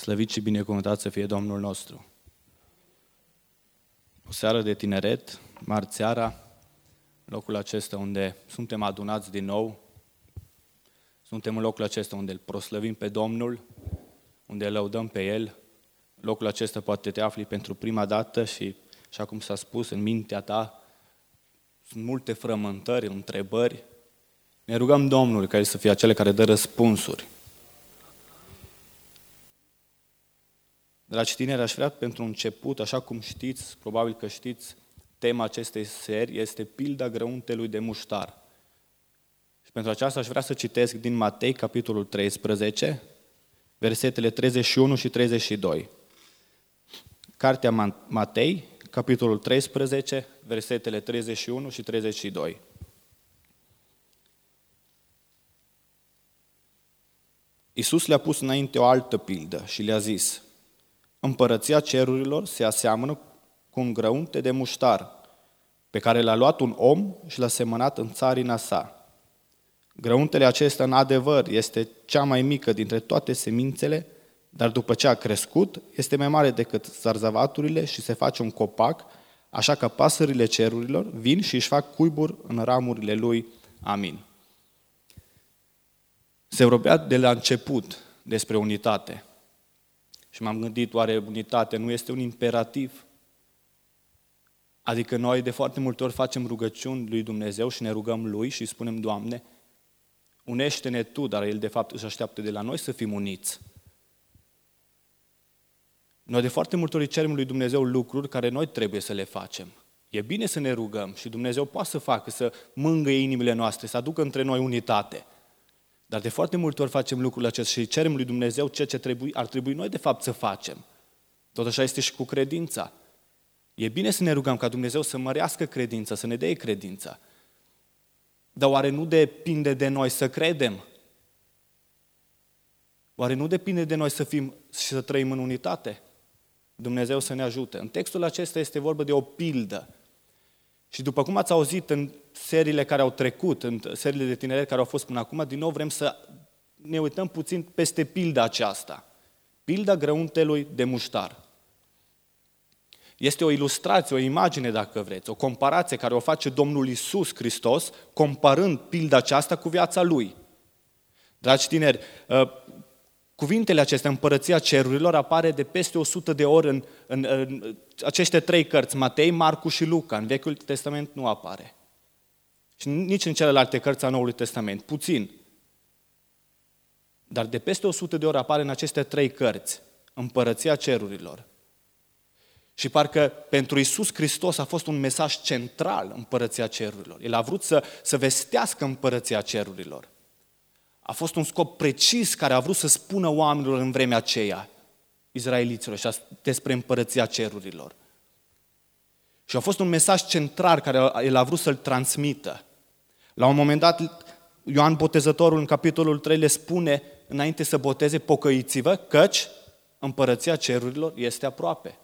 Slăvit și binecuvântat să fie Domnul nostru. O seară de tineret, marți seara, locul acesta unde suntem adunați din nou, suntem în locul acesta unde îl proslăvim pe Domnul, unde îl lăudăm pe El. Locul acesta poate te afli pentru prima dată și, așa cum s-a spus, în mintea ta sunt multe frământări, întrebări. Ne rugăm Domnul ca El să fie acele care dă răspunsuri. Dragi tineri, aș vrea pentru început, așa cum știți, probabil că știți, tema acestei serii este pilda grăuntelui de muștar. Și pentru aceasta aș vrea să citesc din Matei, capitolul 13, versetele 31 și 32. Cartea Matei, capitolul 13, versetele 31 și 32. Iisus le-a pus înainte o altă pildă și le-a zis: Împărăția cerurilor se aseamănă cu un grăunte de muștar, pe care l-a luat un om și l-a semănat în țarina sa. Grăuntele acesta, în adevăr, este cea mai mică dintre toate semințele, dar după ce a crescut, este mai mare decât zarzavaturile și se face un copac, așa că pasările cerurilor vin și își fac cuiburi în ramurile lui. Amin. Se vorbea de la început despre unitate. Și m-am gândit, oare unitate nu este un imperativ? Adică noi de foarte multe ori facem rugăciuni lui Dumnezeu și ne rugăm Lui și spunem: Doamne, unește-ne Tu, dar El de fapt își așteaptă de la noi să fim uniți. Noi de foarte multe ori cerem lui Dumnezeu lucruri care noi trebuie să le facem. E bine să ne rugăm și Dumnezeu poate să facă, să mângâie inimile noastre, să aducă între noi unitate. Dar de foarte multe ori facem lucrurile acestea și cerem lui Dumnezeu ceea ce ar trebui noi de fapt să facem. Tot așa este și cu credința. E bine să ne rugăm ca Dumnezeu să mărească credința, să ne dea credința. Dar oare nu depinde de noi să credem? Oare nu depinde de noi să fim și să trăim în unitate? Dumnezeu să ne ajute. În textul acesta este vorba de o pildă. Și după cum ați auzit în seriile care au trecut, în seriile de tineret care au fost până acum, din nou vrem să ne uităm puțin peste pilda aceasta. Pilda grăuntelui de muștar. Este o ilustrație, o imagine, dacă vreți, o comparație care o face Domnul Iisus Hristos, comparând pilda aceasta cu viața Lui. Dragi tineri, cuvintele acestea, împărăția cerurilor, apare de peste 100 de ori în aceste trei cărți, Matei, Marcu și Luca. În Vechiul Testament nu apare. Și nici în celelalte cărți a Noului Testament, puțin. Dar de peste 100 de ori apare în aceste trei cărți, împărăția cerurilor. Și parcă pentru Iisus Hristos a fost un mesaj central, împărăția cerurilor. El a vrut să vestească împărăția cerurilor. A fost un scop precis care a vrut să spună oamenilor în vremea aceea, izraeliților, și despre împărăția cerurilor. Și a fost un mesaj central care el a vrut să-l transmită. La un moment dat, Ioan Botezătorul, în capitolul 3, le spune, înainte să boteze: pocăiți-vă, căci împărăția cerurilor este aproape.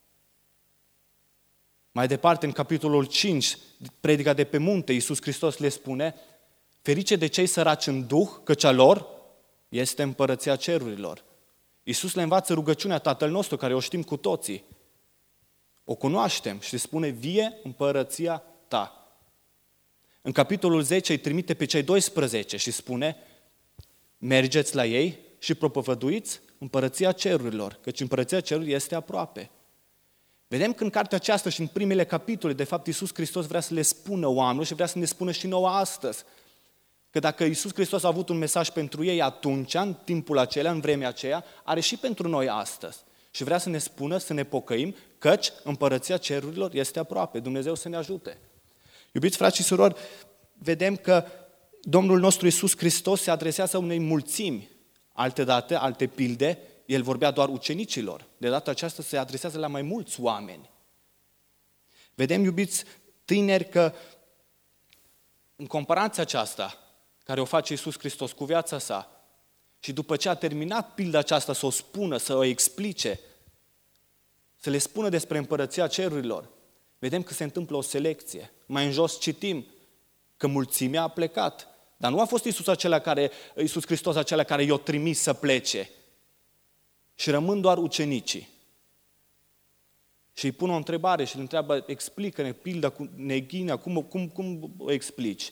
Mai departe, în capitolul 5, predica de pe munte, Iisus Hristos le spune: ferice de cei săraci în duh, căci a lor este împărăția cerurilor. Iisus le învață rugăciunea Tatăl nostru, care o știm cu toții. O cunoaștem și spune: vie împărăția ta. În capitolul 10 îi trimite pe cei 12 și spune: mergeți la ei și propovăduiți împărăția cerurilor, căci împărăția cerurilor este aproape. Vedem că în cartea aceasta și în primele capitole, de fapt, Iisus Hristos vrea să le spună oamenilor și vrea să ne spună și nouă astăzi. Că dacă Iisus Hristos a avut un mesaj pentru ei atunci, în timpul acela, în vremea aceea, are și pentru noi astăzi. Și vrea să ne spună, să ne pocăim, căci împărăția cerurilor este aproape. Dumnezeu să ne ajute. Iubiți frați și surori, vedem că Domnul nostru Iisus Hristos se adresează unei mulțimi. Altădată, alte pilde, El vorbea doar ucenicilor. De data aceasta se adresează la mai mulți oameni. Vedem, iubiți tineri, că în comparația aceasta care o face Iisus Hristos cu viața sa, și după ce a terminat pilda aceasta să o spună, să o explice, să le spună despre împărăția cerurilor, vedem că se întâmplă o selecție. Mai în jos citim că mulțimea a plecat. Dar nu a fost Iisus Hristos acela care i-a trimis să plece. și rămân doar ucenicii. Și îi pun o întrebare și îl întreabă, explică-ne pilda cu neghinea, cum o explici?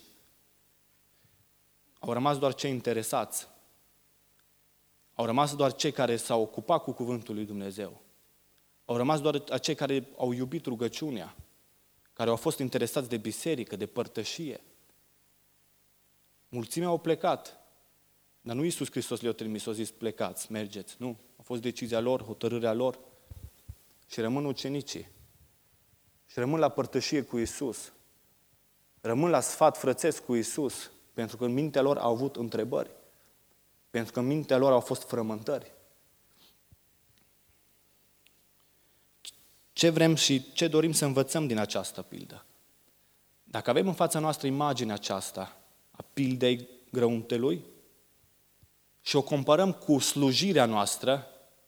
Au rămas doar cei interesați. Au rămas doar cei care s-au ocupat cu cuvântul lui Dumnezeu. Au rămas doar acei care au iubit rugăciunea, care au fost interesați de biserică, de părtășie. Mulțimea au plecat, dar nu Iisus Hristos le-a trimis, a zis plecați, mergeți. Nu, a fost decizia lor, hotărârea lor. Și rămân ucenicii. Și rămân la părtășie cu Iisus. Rămân la sfat frățesc cu Iisus, pentru că în mintea lor au avut întrebări. Pentru că în mintea lor au fost frământări. Ce vrem și ce dorim să învățăm din această pildă? Dacă avem în fața noastră imaginea aceasta a pildei grăuntelui și o comparăm cu slujirea noastră,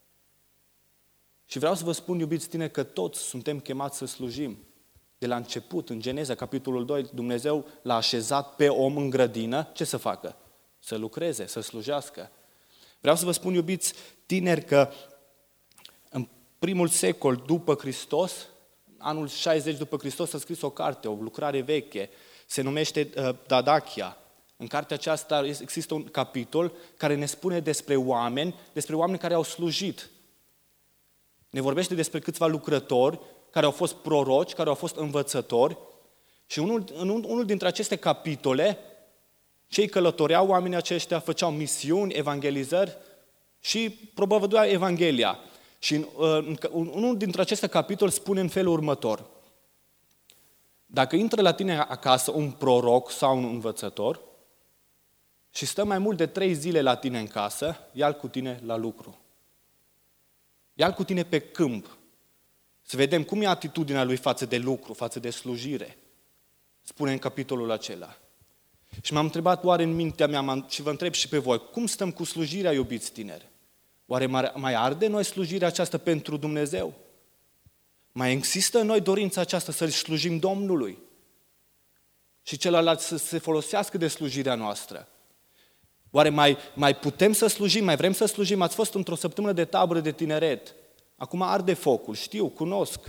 și vreau să vă spun, iubiți tineri, că toți suntem chemați să slujim. De la început, în Geneza, capitolul 2, Dumnezeu l-a așezat pe om în grădină, ce să facă? Să lucreze, să slujească. Vreau să vă spun, iubiți tineri, că în primul secol după Hristos, anul 60 după Hristos, s-a scris o carte, o lucrare veche, se numește Dadachia. În cartea aceasta există un capitol care ne spune despre oameni care au slujit. Ne vorbește despre câțiva lucrători care au fost proroci, care au fost învățători și unul dintre aceste capitole, cei călătoreau, oamenii aceștia făceau misiuni, evangelizări și propovăduiau Evanghelia. Și unul dintre aceste capitole spune în felul următor: dacă intră la tine acasă un proroc sau un învățător și stă mai mult de 3 zile la tine în casă, ia-l cu tine la lucru. Ia-l cu tine pe câmp, să vedem cum e atitudinea lui față de lucru, față de slujire. Spune în capitolul acela. Și m-am întrebat oare în mintea mea, și vă întreb și pe voi, cum stăm cu slujirea, iubiți tineri? Oare mai arde noi slujirea aceasta pentru Dumnezeu? Mai există în noi dorința aceasta să-L slujim Domnului? Și celălalt să se folosească de slujirea noastră? Oare mai putem să slujim, mai vrem să slujim? Ați fost într-o săptămână de tabără de tineret. Acum arde focul, știu, cunosc.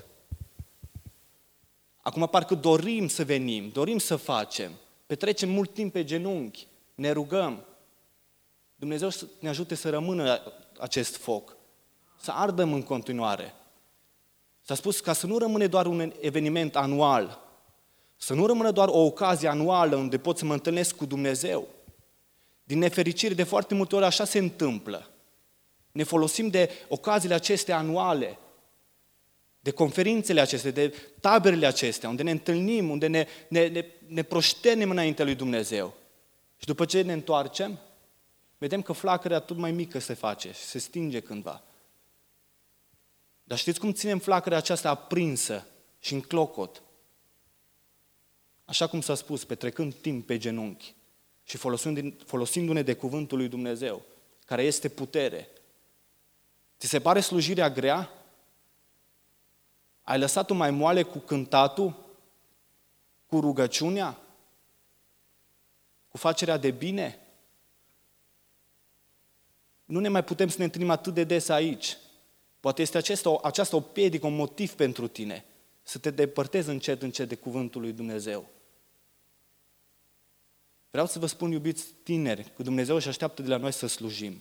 Acum parcă dorim să venim, dorim să facem. Petrecem mult timp pe genunchi, ne rugăm. Dumnezeu să ne ajute să rămână acest foc, să ardăm în continuare. S-a spus ca să nu rămâne doar un eveniment anual, să nu rămână doar o ocazie anuală unde pot să mă întâlnesc cu Dumnezeu. Din nefericire, de foarte multe ori așa se întâmplă. Ne folosim de ocaziile acestea anuale, de conferințele acestea, de taberele acestea, unde ne întâlnim, unde ne proștenem înaintea lui Dumnezeu. Și după ce ne întoarcem, vedem că flacăra tot mai mică se face și se stinge cândva. Dar știți cum ținem flacăra aceasta aprinsă și în clocot? Așa cum s-a spus, petrecând timp pe genunchi și folosindu-ne de cuvântul lui Dumnezeu, care este putere. Ți se pare slujirea grea? Ai lăsat-o mai moale cu cântatul, cu rugăciunea, cu facerea de bine? Nu ne mai putem să ne întâlnim atât de des aici. Poate este aceasta o piedică, un motiv pentru tine, să te depărtezi încet de cuvântul lui Dumnezeu. Vreau să vă spun, iubiți tineri, că Dumnezeu își așteaptă de la noi să slujim.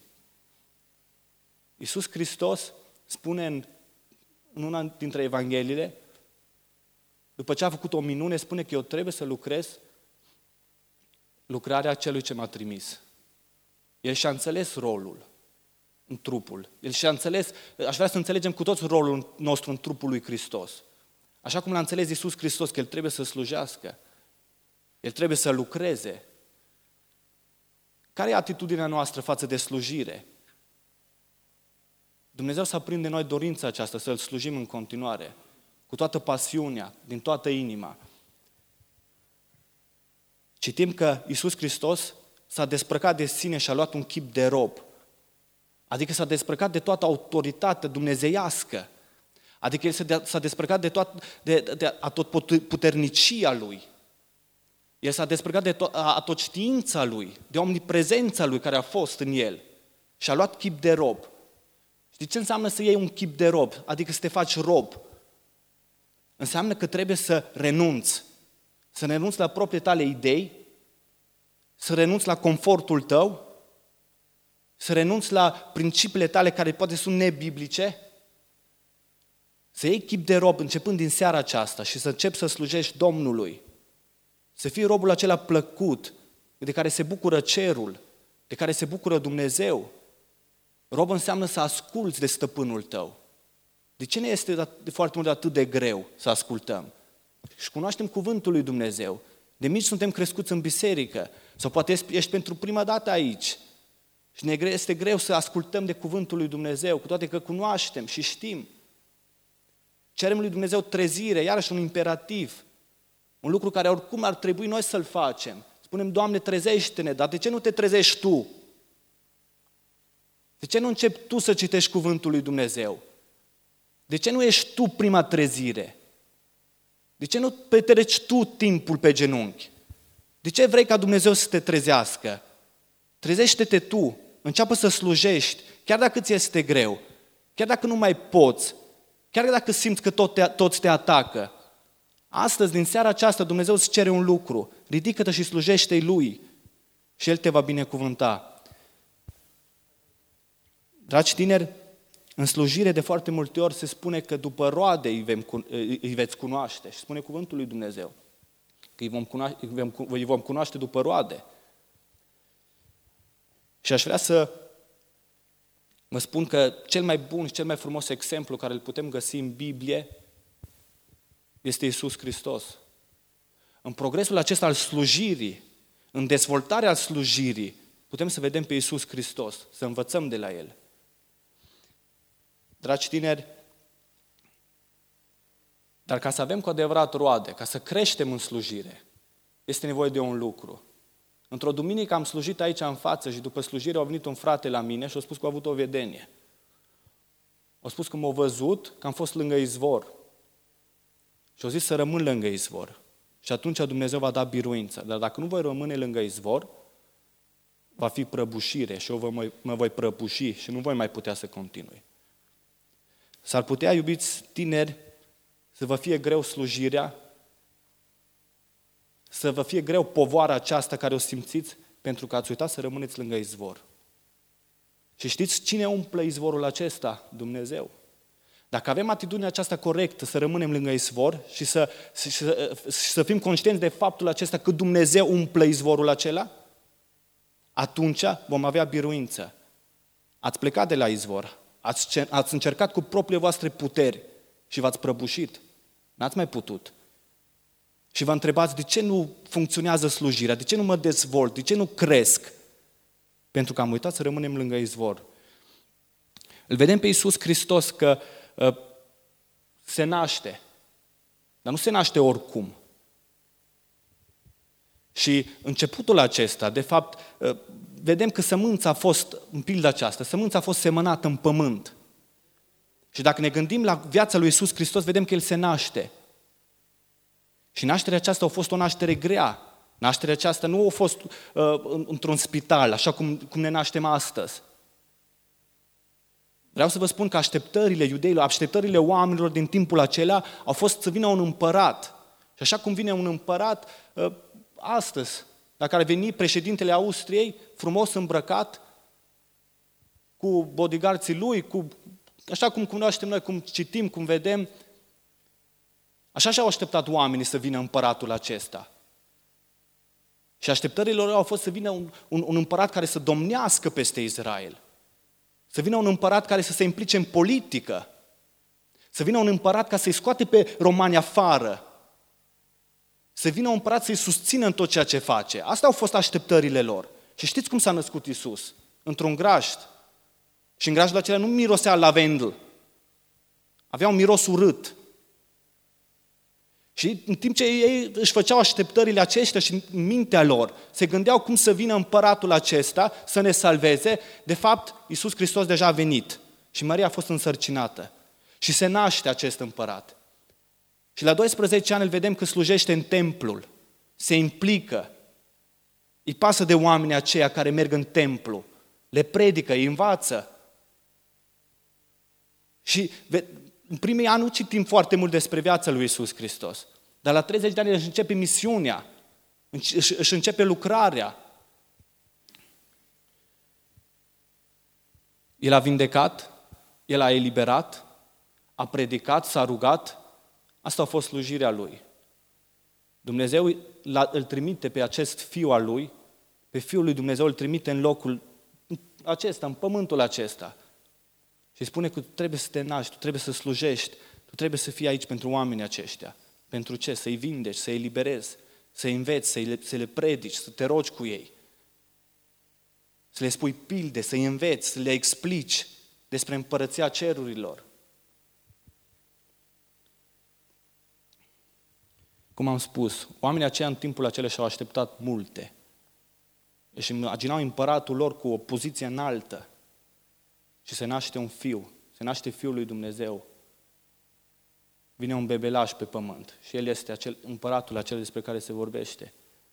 Iisus Hristos spune în una dintre Evangheliile, după ce a făcut o minune, spune că eu trebuie să lucrez lucrarea celui ce m-a trimis. El și-a înțeles rolul în trupul. El și-a înțeles, aș vrea să înțelegem cu toți rolul nostru în trupul lui Hristos. Așa cum l-a înțeles Iisus Hristos, că El trebuie să slujească. El trebuie să lucreze. Care e atitudinea noastră față de slujire? Dumnezeu să aprinde în noi dorința aceasta, să-L slujim în continuare, cu toată pasiunea, din toată inima. Citim că Iisus Hristos s-a despărcat de sine și a luat un chip de rob. Adică s-a despărcat de toată autoritatea dumnezeiască. Adică El s-a despărcat de atotputernicia Lui. El s-a despărcat de tot știința Lui, de omniprezența Lui care a fost în El. Și a luat chip de rob. Știi ce înseamnă să iei un chip de rob? Adică să te faci rob. Înseamnă că trebuie să renunți. Să renunți la propriile tale idei, să renunți la confortul tău, să renunți la principiile tale care poate sunt nebiblice, să iei chip de rob începând din seara aceasta și să începi să slujești Domnului. Să fii robul acela plăcut, de care se bucură cerul, de care se bucură Dumnezeu. Rob înseamnă să asculți de stăpânul tău. De ce ne este de foarte mult atât de greu să ascultăm? Și cunoaștem cuvântul lui Dumnezeu. De mici suntem crescuți în biserică. Sau poate ești pentru prima dată aici. Și ne este greu să ascultăm de cuvântul lui Dumnezeu, cu toate că cunoaștem și știm. Cerem lui Dumnezeu trezire, iarăși un imperativ. Un lucru care oricum ar trebui noi să-l facem. Spunem, Doamne, trezește-ne, dar de ce nu te trezești Tu? De ce nu începi tu să citești cuvântul lui Dumnezeu? De ce nu ești tu prima trezire? De ce nu petreci tu timpul pe genunchi? De ce vrei ca Dumnezeu să te trezească? Trezește-te tu, înceapă să slujești, chiar dacă ți este greu, chiar dacă nu mai poți, chiar dacă simți că toți te atacă. Astăzi, din seara aceasta, Dumnezeu îți cere un lucru. Ridică-te și slujește-i Lui și El te va binecuvânta. Dragi tineri, în slujire de foarte multe ori se spune că după roade îi veți cunoaște. Și spune cuvântul lui Dumnezeu că îi vom cunoaște după roade. Și aș vrea să vă spun că cel mai bun și cel mai frumos exemplu care îl putem găsi în Biblie este Iisus Hristos. În progresul acesta al slujirii, în dezvoltarea slujirii, putem să vedem pe Iisus Hristos, să învățăm de la El. Dragi tineri, dar ca să avem cu adevărat roade, ca să creștem în slujire, este nevoie de un lucru. Într-o duminică am slujit aici în față și după slujire a venit un frate la mine și a spus că a avut o vedenie. A spus că m-a văzut, că am fost lângă izvor. Și a zis să rămân lângă izvor. Și atunci Dumnezeu va da biruință. Dar dacă nu voi rămâne lângă izvor, va fi prăbușire și eu mă voi prăbuși și nu voi mai putea să continui. S-ar putea, iubiți tineri, să vă fie greu slujirea, să vă fie greu povoara aceasta care o simțiți, pentru că ați uitat să rămâneți lângă izvor. Și știți cine umple izvorul acesta? Dumnezeu. Dacă avem atitudinea aceasta corectă, să rămânem lângă izvor și să fim conștienți de faptul acesta că Dumnezeu umple izvorul acela, atunci vom avea biruință. Ați plecat de la izvor, ați încercat cu propriile voastre puteri și v-ați prăbușit. N-ați mai putut. Și vă întrebați de ce nu funcționează slujirea, de ce nu mă dezvolt, de ce nu cresc? Pentru că am uitat să rămânem lângă izvor. Îl vedem pe Iisus Hristos că se naște, dar nu se naște oricum. Și începutul acesta, de fapt, vedem că sămânța a fost, în pilda aceasta, sămânța a fost semănată în pământ. Și dacă ne gândim la viața lui Iisus Hristos, vedem că El se naște. Și nașterea aceasta a fost o naștere grea. Nașterea aceasta nu a fost într-un spital, așa cum ne naștem astăzi. Vreau să vă spun că așteptările iudeilor, așteptările oamenilor din timpul acela au fost să vină un împărat. Și așa cum vine un împărat astăzi, dacă ar veni președintele Austriei, frumos îmbrăcat, cu bodyguards-ii lui, așa cum cunoaștem noi, cum citim, cum vedem, așa și-au așteptat oamenii să vină împăratul acesta. Și așteptările lor au fost să vină un împărat care să domnească peste Israel. Să vină un împărat care să se implice în politică. Să vină un împărat ca să-i scoate pe romani afară. Să vină un împărat să-i susțină în tot ceea ce face. Astea au fost așteptările lor. Și știți cum s-a născut Iisus? Într-un grajd. Și în grajdul acela nu mirosea lavendel. Avea un miros urât. Și în timp ce ei își făceau așteptările acestea și în mintea lor se gândeau cum să vină împăratul acesta să ne salveze, de fapt, Iisus Hristos deja a venit și Maria a fost însărcinată. Și se naște acest împărat. Și la 12 ani îl vedem că slujește în templul, se implică, îi pasă de oamenii aceia care merg în templu, le predică, îi învață. Și în primii ani nu citim foarte mult despre viața lui Iisus Hristos. Dar la 30 de ani își începe misiunea, își începe lucrarea. El a vindecat, el a eliberat, a predicat, s-a rugat. Asta a fost slujirea lui. Dumnezeu îl trimite pe acest fiu al lui, pe Fiul lui Dumnezeu îl trimite în locul acesta, în pământul acesta. Și îi spune că tu trebuie să te naști, tu trebuie să slujești, tu trebuie să fii aici pentru oamenii aceștia. Pentru ce? Să-i vindeci, să-i eliberezi, să-i înveți, să le predici, să te rogi cu ei. Să le spui pilde, să-i înveți, să le explici despre împărăția cerurilor. Cum am spus, oamenii aceia în timpul acela și-au așteptat multe. Își imaginau împăratul lor cu o poziție înaltă și se naște un fiu, se naște Fiul lui Dumnezeu. Vine un bebelaș pe pământ și el este împăratul acela despre care se vorbește.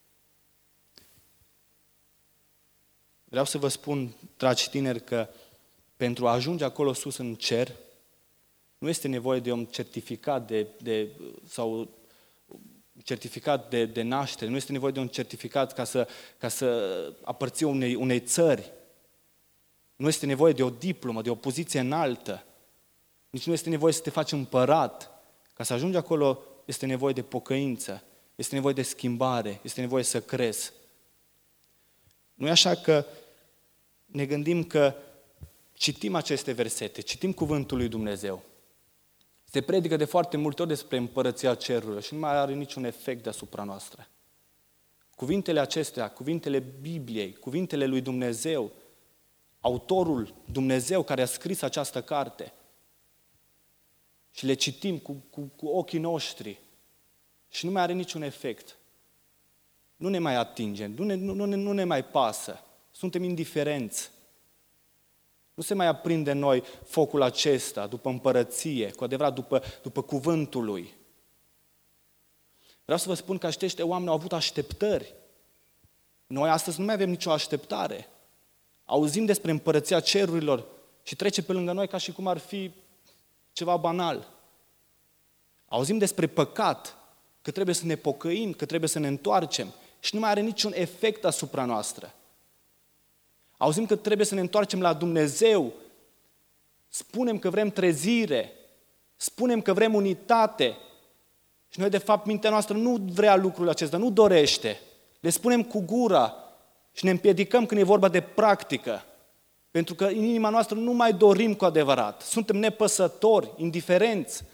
Vreau să vă spun, dragi tineri, că pentru a ajunge acolo sus în cer, nu este nevoie de un certificat sau certificat de naștere, nu este nevoie de un certificat ca să aparții unei țări. Nu este nevoie de o diplomă, de o poziție înaltă. Nici nu este nevoie să te faci împărat. Ca să ajungi acolo este nevoie de pocăință, este nevoie de schimbare, este nevoie să crezi. Nu e așa că ne gândim că citim aceste versete, citim cuvântul lui Dumnezeu. Se predică de foarte multe ori despre împărăția cerurilor și nu mai are niciun efect deasupra noastră. Cuvintele acestea, cuvintele Bibliei, cuvintele lui Dumnezeu, autorul Dumnezeu care a scris această carte și le citim cu ochii noștri și nu mai are niciun efect. Nu ne mai atinge, nu ne mai pasă, suntem indiferenți. Nu se mai aprinde în noi focul acesta după împărăție, cu adevărat după cuvântul lui. Vreau să vă spun că acești oameni au avut așteptări. Noi astăzi nu mai avem nicio așteptare. Auzim despre împărăția cerurilor și trece pe lângă noi ca și cum ar fi ceva banal. Auzim despre păcat, că trebuie să ne pocăim, că trebuie să ne întoarcem și nu mai are niciun efect asupra noastră. Auzim că trebuie să ne întoarcem la Dumnezeu, spunem că vrem trezire, spunem că vrem unitate și noi de fapt mintea noastră nu vrea lucrul acesta, nu dorește. Le spunem cu gura și ne împiedicăm când e vorba de practică, pentru că în inima noastră nu mai dorim cu adevărat, suntem nepăsători, indiferenți.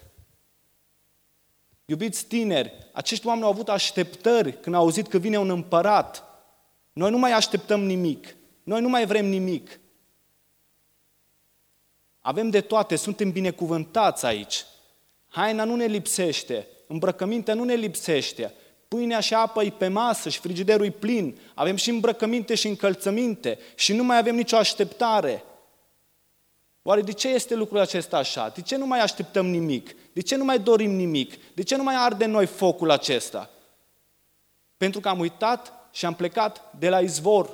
Iubiți tineri, acești oameni au avut așteptări când au auzit că vine un împărat. Noi nu mai așteptăm nimic. Noi nu mai vrem nimic. Avem de toate, suntem binecuvântați aici. Haina nu ne lipsește, îmbrăcămintea nu ne lipsește, pâinea și apă e pe masă și frigiderul e plin. Avem și îmbrăcăminte și încălțăminte și nu mai avem nicio așteptare. Oare de ce este lucrul acesta așa? De ce nu mai așteptăm nimic? De ce nu mai dorim nimic? De ce nu mai arde în noi focul acesta? Pentru că am uitat și am plecat de la izvor.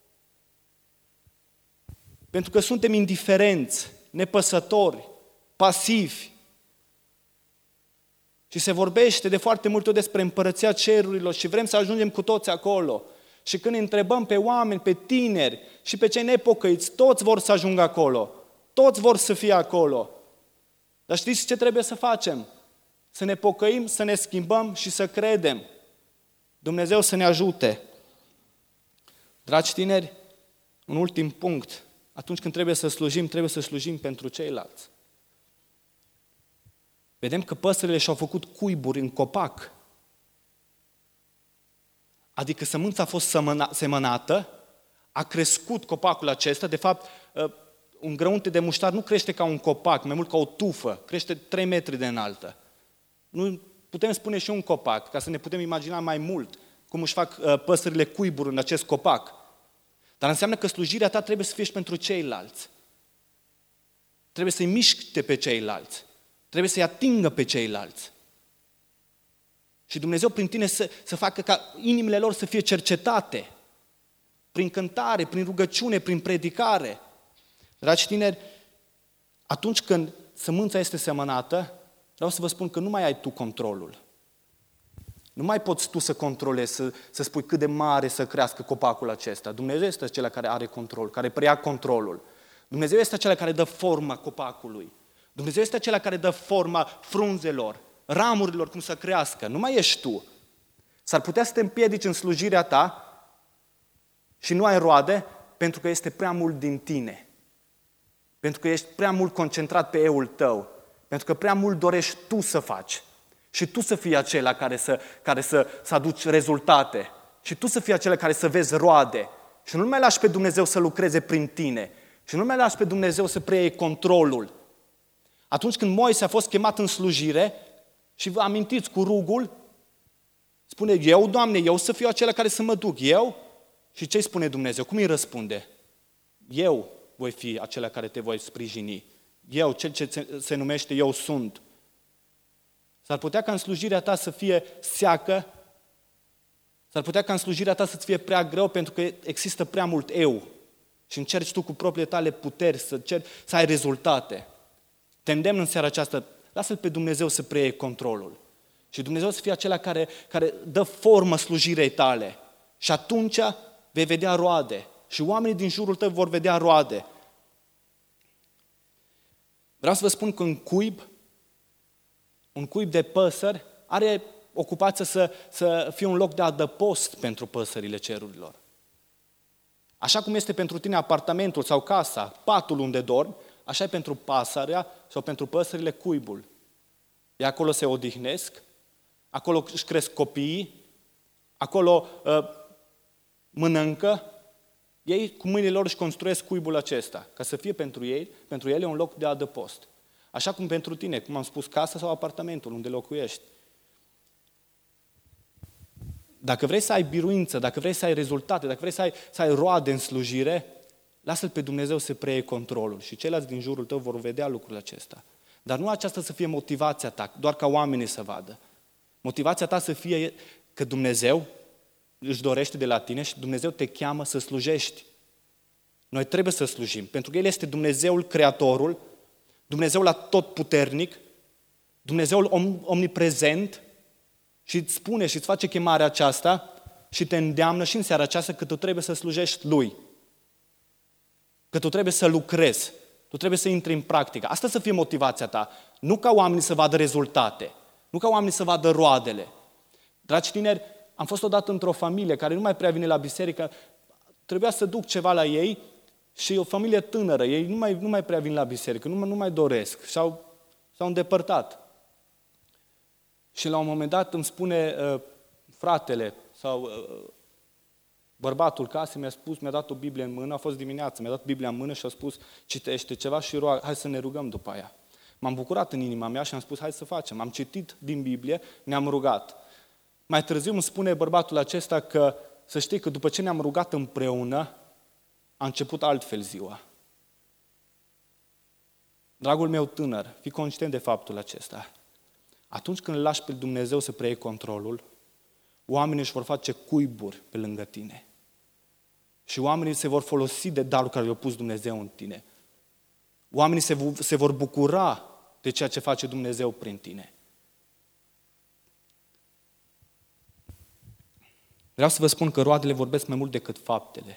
Pentru că suntem indiferenți, nepăsători, pasivi. Și se vorbește de foarte multe ori despre împărăția cerurilor și vrem să ajungem cu toți acolo. Și când întrebăm pe oameni, pe tineri și pe cei nepocăiți, toți vor să ajungă acolo. Toți vor să fie acolo. Dar știți ce trebuie să facem? Să ne pocăim, să ne schimbăm și să credem. Dumnezeu să ne ajute. Dragi tineri, un ultim punct. Atunci când trebuie să slujim pentru ceilalți. Vedem că păsările și-au făcut cuiburi în copac. Adică sămânța a fost semănată, a crescut copacul acesta, de fapt, un grăunte de muștar nu crește ca un copac, mai mult ca o tufă, crește 3 metri de înaltă. Nu putem spune și un copac, ca să ne putem imagina mai mult cum își fac păsările cuiburi în acest copac. Dar înseamnă că slujirea ta trebuie să fie și pentru ceilalți. Trebuie să-i miște pe ceilalți. Trebuie să-i atingă pe ceilalți. Și Dumnezeu prin tine să facă ca inimile lor să fie cercetate. Prin cântare, prin rugăciune, prin predicare. Dragi tineri, atunci când sămânța este semănată, vreau să vă spun că nu mai ai tu controlul. Nu mai poți tu să controlezi, să spui cât de mare să crească copacul acesta. Dumnezeu este acela care are control, care preia controlul. Dumnezeu este acela care dă forma copacului. Dumnezeu este acela care dă forma frunzelor, ramurilor, cum să crească. Nu mai ești tu. S-ar putea să te împiedici în slujirea ta și nu ai roade pentru că este prea mult din tine. Pentru că ești prea mult concentrat pe eul tău. Pentru că prea mult dorești tu să faci. Și tu să fii acela care să aduci rezultate. Și tu să fii acela care să vezi roade. Și nu mai lași pe Dumnezeu să lucreze prin tine. Și nu mai lași pe Dumnezeu să preie controlul. Atunci când Moise a fost chemat în slujire, și vă amintiți cu rugul, spune, eu, Doamne, eu să fiu acela care să mă duc, eu? Și ce spune Dumnezeu? Cum îi răspunde? Eu voi fi acela care te voi sprijini. Eu, cel ce se numește Eu sunt. S-ar putea ca în slujirea ta să fie seacă, s-ar putea ca în slujirea ta să-ți fie prea greu pentru că există prea mult eu și încerci tu cu propriile tale puteri să ai rezultate. Te îndemn în seara aceasta, lasă-L pe Dumnezeu să preie controlul. Și Dumnezeu să fie acela care dă formă slujirei tale. Și atunci vei vedea roade. Și oamenii din jurul tău vor vedea roade. Vreau să vă spun că un cuib de păsări are ocupația să fie un loc de adăpost pentru păsările cerurilor. Așa cum este pentru tine apartamentul sau casa, patul unde dormi, așa e pentru pasărea sau pentru păsările cuibul. Ei acolo se odihnesc, acolo își cresc copiii, acolo mănâncă, ei cu mâinile lor își construiesc cuibul acesta, ca să fie pentru ele un loc de adăpost. Așa cum pentru tine, cum am spus, casa sau apartamentul unde locuiești. Dacă vrei să ai biruință, dacă vrei să ai rezultate, dacă vrei să ai roade în slujire, lasă-L pe Dumnezeu să preie controlul și ceilalți din jurul tău vor vedea lucrul acesta. Dar nu aceasta să fie motivația ta, doar ca oamenii să vadă. Motivația ta să fie că Dumnezeu își dorește de la tine și Dumnezeu te cheamă să slujești. Noi trebuie să slujim, pentru că El este Dumnezeul Creatorul, Dumnezeul atotputernic, Dumnezeul omniprezent și îți spune și îți face chemarea aceasta și te îndeamnă și în seara aceasta că tu trebuie să slujești Lui. Că tu trebuie să lucrezi, tu trebuie să intri în practică. Asta să fie motivația ta, nu ca oamenii să vadă rezultate, nu ca oamenii să vadă roadele. Dragi tineri, am fost odată într-o familie care nu mai prea vine la biserică, trebuia să duc ceva la ei și o familie tânără, ei nu mai prea vin la biserică, nu mai doresc, s-au îndepărtat. Și la un moment dat îmi spune fratele sau bărbatul casei mi-a dat o Biblie în mână, a fost dimineață, mi-a dat Biblia în mână și a spus, citește ceva și hai să ne rugăm după aia. M-am bucurat în inima mea și am spus, hai să facem. Am citit din Biblie, ne-am rugat. Mai târziu îmi spune bărbatul acesta că, să știi că după ce ne-am rugat împreună, a început altfel ziua. Dragul meu tânăr, fii conștient de faptul acesta. Atunci când îl lași pe Dumnezeu să preie controlul, oamenii își vor face cuiburi pe lângă tine. Și oamenii se vor folosi de darul care le-a pus Dumnezeu în tine. Oamenii se vor bucura de ceea ce face Dumnezeu prin tine. Vreau să vă spun că roadele vorbesc mai mult decât faptele.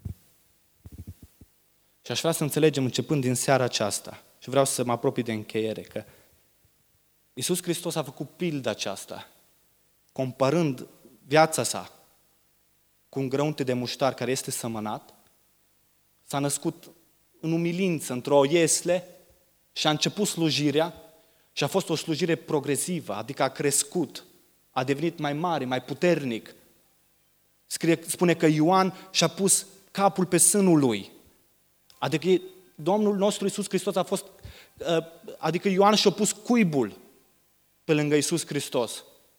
Și aș vrea să înțelegem începând din seara aceasta, și vreau să mă apropii de încheiere, că Iisus Hristos a făcut pilda aceasta, comparând viața sa cu un grăunte de muștar care este sămănat, s-a născut în umilință, într-o iesle și a început slujirea și a fost o slujire progresivă, adică a crescut, a devenit mai mare, mai puternic. Spune că Ioan și-a pus capul pe sânul lui. Adică Domnul nostru Iisus Hristos adică Ioan și-a pus cuibul pe lângă Iisus Hristos.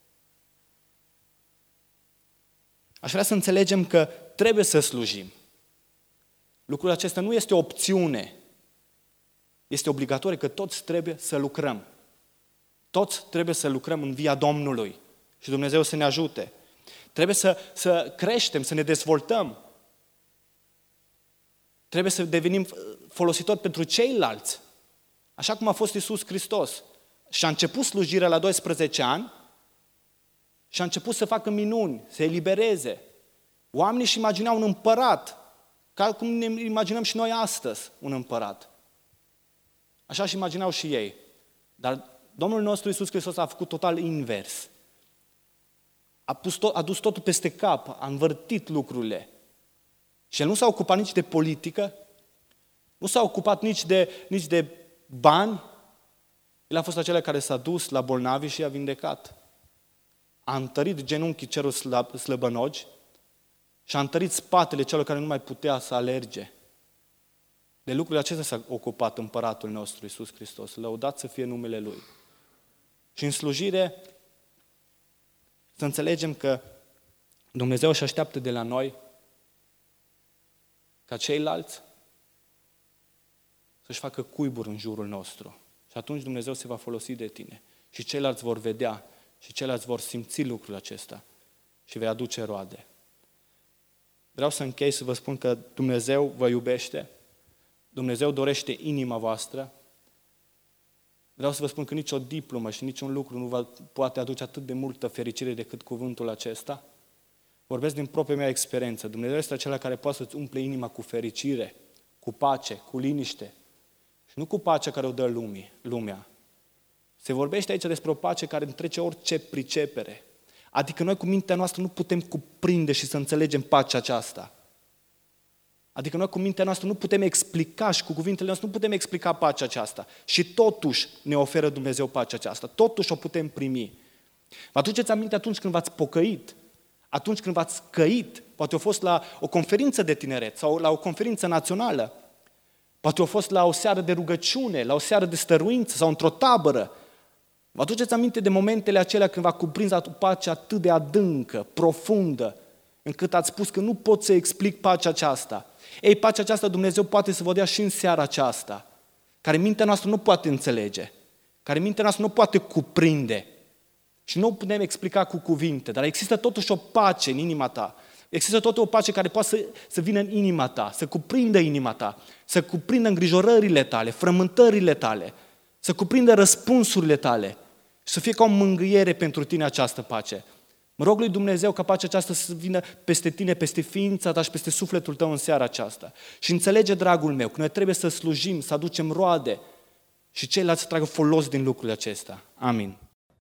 Aș vrea să înțelegem că trebuie să slujim. Lucrul acesta nu este o opțiune. Este obligatoriu că toți trebuie să lucrăm. Toți trebuie să lucrăm în via Domnului. Și Dumnezeu să ne ajute. Trebuie să creștem, să ne dezvoltăm. Trebuie să devenim folositori pentru ceilalți. Așa cum a fost Iisus Hristos. Și a început slujirea la 12 ani și a început să facă minuni, să elibereze. Oamenii își imaginau un împărat, ca cum ne imaginăm și noi astăzi un împărat. Așa își imaginau și ei. Dar Domnul nostru Iisus Hristos a făcut total invers. A dus totul peste cap, a învârtit lucrurile. Și El nu s-a ocupat nici de politică, nu s-a ocupat nici de bani. El a fost acela care s-a dus la bolnavi și i-a vindecat. A întărit genunchii celor slăbănogi și a întărit spatele celor care nu mai putea să alerge. De lucrurile acestea s-a ocupat împăratul nostru, Iisus Hristos. Lăudat să fie numele Lui. Și în slujire să înțelegem că Dumnezeu își așteaptă de la noi ca ceilalți să-și facă cuiburi în jurul nostru. Și atunci Dumnezeu se va folosi de tine. Și ceilalți vor vedea și ceilalți vor simți lucrul acesta și vei aduce roade. Vreau să închei să vă spun că Dumnezeu vă iubește, Dumnezeu dorește inima voastră. Vreau să vă spun că nicio diplomă și niciun lucru nu vă poate aduce atât de multă fericire decât cuvântul acesta. Vorbesc din propria mea experiență. Dumnezeu este acela care poate să-ți umple inima cu fericire, cu pace, cu liniște. Și nu cu pacea care o dă lumea. Se vorbește aici despre o pace care întrece orice pricepere. Adică noi cu mintea noastră nu putem cuprinde și să înțelegem pacea aceasta. Adică noi cu mintea noastră nu putem explica și cu cuvintele noastre nu putem explica pacea aceasta. Și totuși ne oferă Dumnezeu pacea aceasta. Totuși o putem primi. Vă aduceți aminte atunci când v-ați pocăit? Atunci când v-ați căit? Poate a fost la o conferință de tineret sau la o conferință națională. Poate a fost la o seară de rugăciune, la o seară de stăruință sau într-o tabără. Vă aduceți aminte de momentele acelea când v-a cuprins o pace atât de adâncă, profundă, încât ați spus că nu pot să explic pacea aceasta. Ei, pacea aceasta Dumnezeu poate să vă dea și în seara aceasta, care mintea noastră nu poate înțelege, care mintea noastră nu poate cuprinde și nu o putem explica cu cuvinte, dar există totuși o pace în inima ta. Există totuși o pace care poate să vină în inima ta, să cuprindă inima ta, să cuprindă îngrijorările tale, frământările tale, să cuprindă răspunsurile tale și să fie ca o mângâiere pentru tine această pace. Mă rog lui Dumnezeu ca pacea aceasta să vină peste tine, peste ființa ta și peste sufletul tău în seara aceasta. Și înțelege, dragul meu, că noi trebuie să slujim, să aducem roade și ceilalți să tragă folos din lucrurile acestea. Amin.